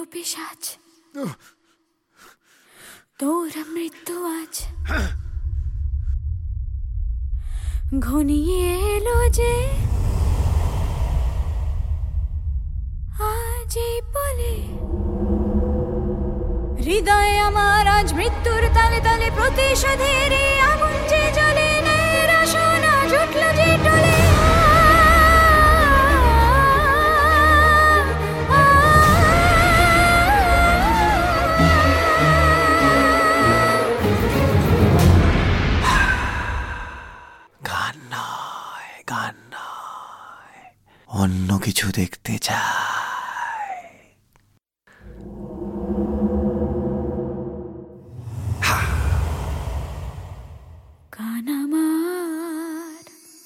পিশাচ, তোর মৃত্যু আজ ঘনিয়ে এলো যে, আজ এই বলে হৃদয় আমার আজ মৃত্যুর তালে তালে প্রতিশোধের আগুন যে জ্বলে, নিরাশনা জুটল যে টলে। গান নয়, অন্য কিছু দেখতে চাই। গান আমার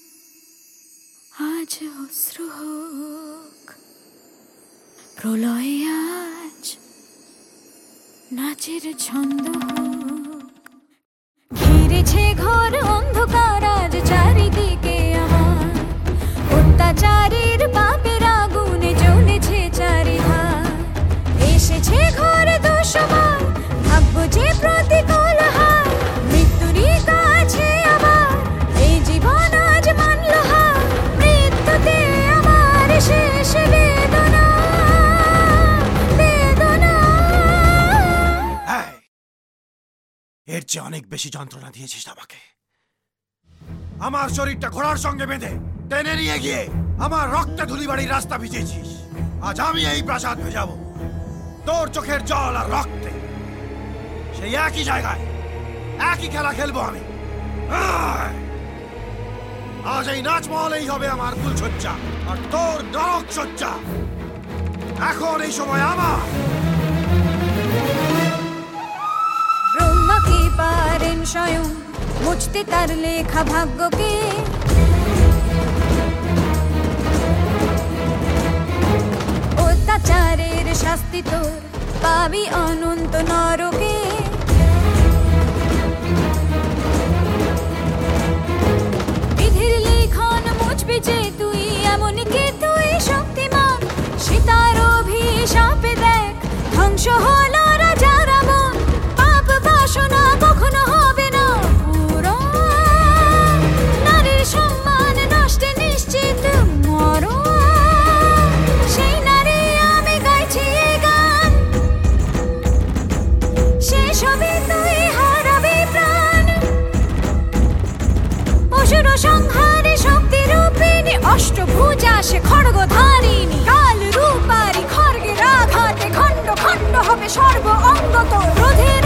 আজ অশ্রু হোক, প্রলয় আজ নাচের ছন্দ হোক। ঘিরেছে ঘোর অন্ধকার আজ চারিদিকে আমার, অত্যাচারের পাপের আগুনে জ্বলেছে চারিধার। এসেছে ঘোর দুঃসময়, ভাগ্য যে প্রতিকূল হার, মৃত্যুরই কাছে আমার এই জীবন আজ মানল হার। মৃত্যুতে আমার শেষ বেদনা, বেদনা। এর চেয়ে অনেক বেশি যন্ত্রণা দিয়েছিস আমাকে। আমার শরীরটা ঘোড়ার সঙ্গে বেঁধে টেনে নিয়ে গিয়ে আমার রক্তে ধুলিবাড়ির রাস্তা ভিজিয়েছিস। আজ আমি এই প্রাসাদ ভেজাবো তোর চোখের জল আর রক্তে। সেই একই জায়গায় একই খেলা খেলবো আমি। আজ এই নাচমহলেই হবে আমার ফুলসজ্জা আর তোর নরক সজ্জা। এখন এই সময় আমার। ব্রহ্মা কি পারেন স্বয়ং মুছতে তার লেখা ভাগ্যকে, অত্যাচারের শাস্তি তোর পাবি অনন্ত নরকে। বিধির লিখন মুছবি যে তুই, এমন কি তুই শক্তিমান। সীতার অভিশাপে দেখ ধ্বংস হলো রাজা রাবণ। পাপ বাসনা কখনো হবে না পূরণ, নারীর সম্মান নষ্টে নিশ্চিত মরণ। সেই নারী আমি গাইছি এই গান, শেষ হবে তুই হারাবি প্রাণ। অসুর সংহারে শক্তি রূপিণী, অষ্টভুজা সে খড়গধারিণী। কাল রূপারি খড়গের আঘাতে খণ্ড খণ্ড হবে সর্ব অঙ্গ তোর। রোধের